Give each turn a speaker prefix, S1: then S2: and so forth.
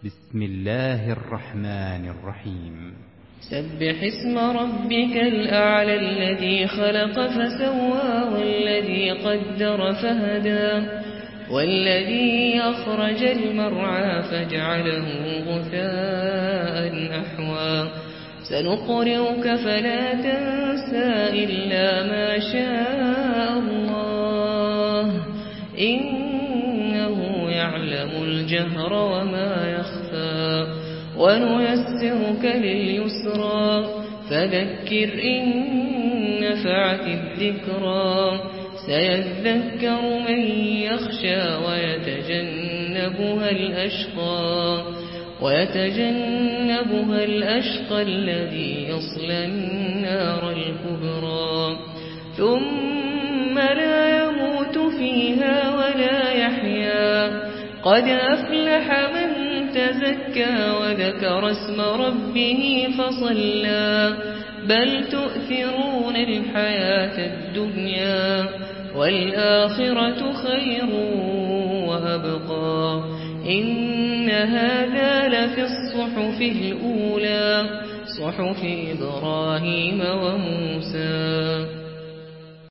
S1: بسم الله الرحمن الرحيم
S2: سبح اسم ربك الأعلى الذي خلق فسوى والذي قدر فهدى والذي أخرج المرعى فاجعله غثاء أحوى سنقرئك فلا تنسى إلا ما شاء الله إنه يعلم الجهر وما يخفى ونيسرك لليسرى فذكر إن نفعت الذكرى سيذكر من يخشى ويتجنبها الأشقى الذي يصلى النار الكبرى ثم لا يموت فيها ولا يحيا قد أفلح من تزكى وذكر اسم ربه فصلى بل تؤثرون الحياة الدنيا والآخرة خير وأبقى إن هذا لفي الصحف الأولى صحف إبراهيم وموسى